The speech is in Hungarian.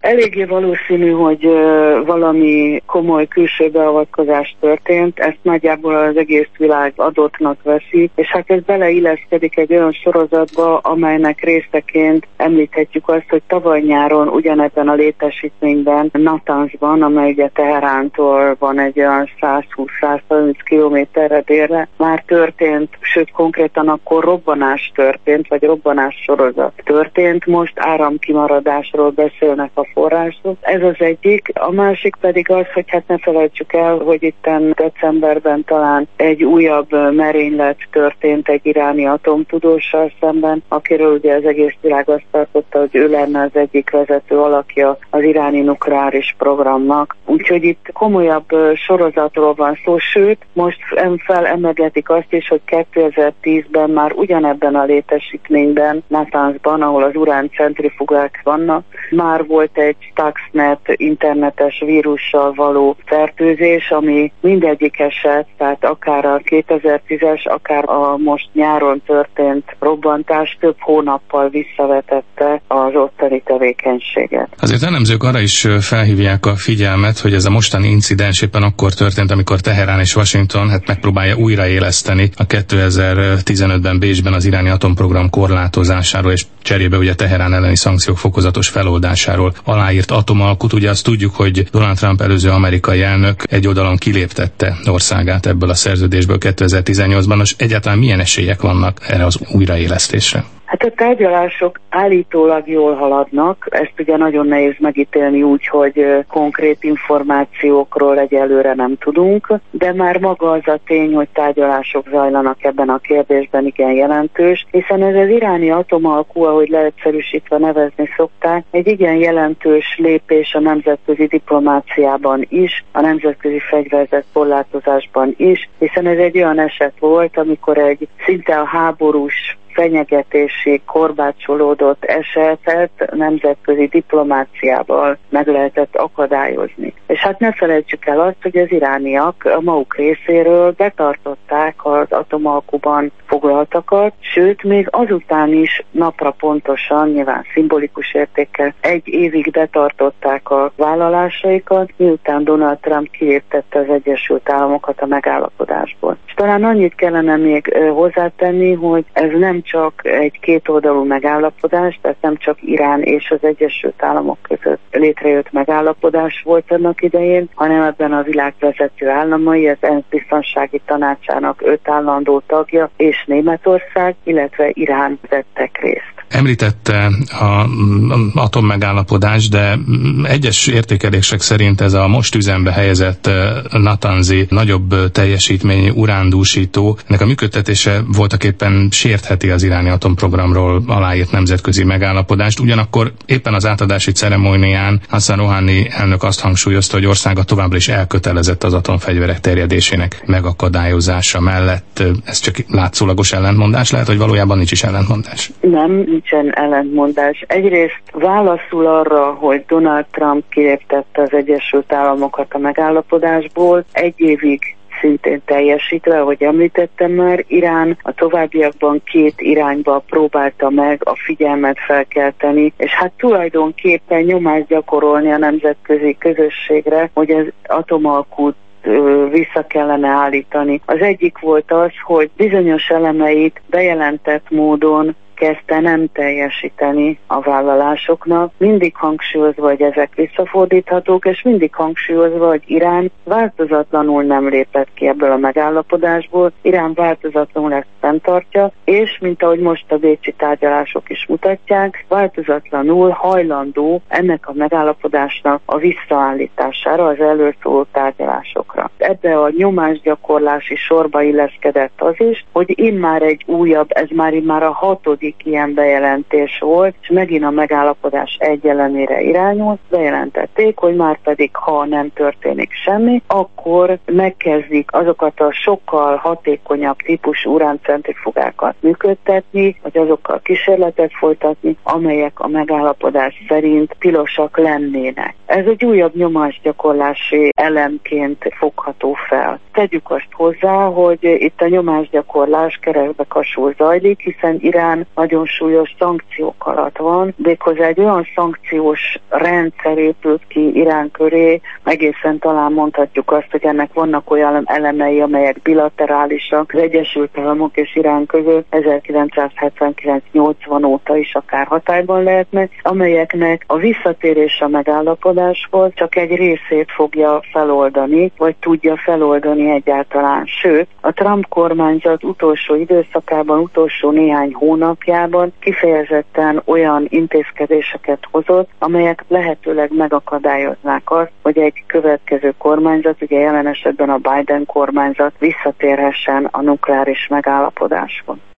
Eléggé valószínű, hogy valami komoly külső beavatkozás történt, ezt nagyjából az egész világ adottnak veszi, és hát ez beleilleszkedik egy olyan sorozatba, amelynek részeként említhetjük azt, hogy tavaly nyáron ugyanebben a létesítményben, Natansban, amely ugye Teherántól van egy olyan 120-130 kilométerre délre, már történt, sőt konkrétan akkor robbanás történt, vagy robbanás sorozat történt, most áramkimaradásról beszélnek a források. Ez az egyik. A másik pedig az, hogy hát ne felejtsük el, hogy itten decemberben talán egy újabb merénylet történt egy iráni atomtudóssal szemben, akiről ugye az egész világ azt tartotta, hogy ő lenne az egyik vezető alakja az iráni nukleáris programnak. Úgyhogy itt komolyabb sorozatról van szó, sőt, most felemlegetik azt is, hogy 2010-ben már ugyanebben a létesítményben, Natansban, ahol az uráncentrifugák vannak, már volt egy Stuxnet internetes vírussal való fertőzés, ami mindegyik eset, tehát akár a 2010-es, akár a most nyáron történt robbantás több hónappal visszavetette az ottani tevékenységet. Azért elemzők arra is felhívják a figyelmet, hogy ez a mostani incidens éppen akkor történt, amikor Teherán és Washington megpróbálja újraéleszteni a 2015-ben Bécsben az iráni atomprogram korlátozásáról, és cserébe ugye Teherán elleni szankciók fokozatos feloldásáról aláírt atomalkut. Ugye azt tudjuk, hogy Donald Trump előző amerikai elnök egy oldalon kiléptette országát ebből a szerződésből 2018-ban. Most egyáltalán milyen esélyek vannak erre az újraélesztésre? Hát a tárgyalások állítólag jól haladnak, ezt ugye nagyon nehéz megítélni úgy, hogy konkrét információkról egyelőre nem tudunk, de már maga az a tény, hogy tárgyalások zajlanak ebben a kérdésben igen jelentős, hiszen ez az iráni atomalkú, ahogy leegyszerűsítve nevezni szokták, egy igen jelentős lépés a nemzetközi diplomáciában is, a nemzetközi fegyverzet korlátozásban is, hiszen ez egy olyan eset volt, amikor egy szinte a háborús fenyegetésig korbácsolódott esetet nemzetközi diplomáciával meg lehetett akadályozni. És hát ne felejtsük el azt, hogy az irániak a maguk részéről betartották az atomalkuban foglaltakat, sőt, még azután is napra pontosan, nyilván szimbolikus értékkel egy évig betartották a vállalásaikat, miután Donald Trump kiértette az Egyesült Államokat a megállapodásból. És talán annyit kellene még hozzátenni, hogy ez nem csak egy kétoldalú megállapodás, tehát nem csak Irán és az Egyesült Államok között létrejött megállapodás volt annak idején, hanem ebben a világ vezető államai, az ENSZ biztonsági tanácsának 5 állandó tagja és Németország, illetve Irán vettek részt. Említette az atommegállapodást, de egyes értékelések szerint ez a most üzembe helyezett natanzi nagyobb teljesítményű urándúsító, ennek a működtetése voltaképpen sértheti az iráni atomprogramról aláírt nemzetközi megállapodást. Ugyanakkor éppen az átadási ceremónián Hassan Rouhani elnök azt hangsúlyozta, hogy országa továbbra is elkötelezett az atomfegyverek terjedésének megakadályozása mellett. Ez csak látszólagos ellentmondás lehet, hogy valójában nincs is ellentmondás? Nem, nincsen ellentmondás. Egyrészt válaszul arra, hogy Donald Trump kiértette az Egyesült Államokat a megállapodásból, egy évig szintén teljesítve, ahogy említettem már, Irán a továbbiakban 2 irányba próbálta meg a figyelmet felkelteni, és hát tulajdonképpen nyomást gyakorolni a nemzetközi közösségre, hogy az atomalkút vissza kellene állítani. Az egyik volt az, hogy bizonyos elemeit bejelentett módon kezdte nem teljesíteni a vállalásoknak, mindig hangsúlyozva, hogy ezek visszafordíthatók, és mindig hangsúlyozva, hogy Irán változatlanul nem lépett ki ebből a megállapodásból, Irán változatlanul ezt fenntartja, és mint ahogy most a bécsi tárgyalások is mutatják, változatlanul hajlandó ennek a megállapodásnak a visszaállítására, az előszóló tárgyalásokra. Ebbe a nyomásgyakorlási sorba illeszkedett az is, hogy immár egy újabb, ez már a 6. ilyen bejelentés volt, és megint a megállapodás egy elemére irányult, bejelentették, hogy már pedig ha nem történik semmi, akkor megkezdik azokat a sokkal hatékonyabb típusú uráncentrifugákat működtetni, vagy azokkal kísérletet folytatni, amelyek a megállapodás szerint tilosak lennének. Ez egy újabb nyomásgyakorlási elemként fogható fel. Tegyük azt hozzá, hogy itt a nyomásgyakorlás keresztbe kasul zajlik, hiszen Irán nagyon súlyos szankciók alatt van, méghozzá egy olyan szankciós rendszer épült ki Irán köré, egészen talán mondhatjuk azt, hogy ennek vannak olyan elemei, amelyek bilaterálisak az Egyesült Államok és Irán között 1979-80 óta is akár hatályban lehetnek, amelyeknek a visszatérés a megállapodáshoz csak egy részét fogja feloldani, vagy tudja feloldani egyáltalán. Sőt, a Trump kormányzat utolsó időszakában, utolsó néhány hónapjában kifejezetten olyan intézkedéseket hozott, amelyek lehetőleg megakadályoznák azt, hogy egy következő kormányzat, ugye jelen esetben a Biden kormányzat visszatérhessen a nukleáris megállapodáshoz.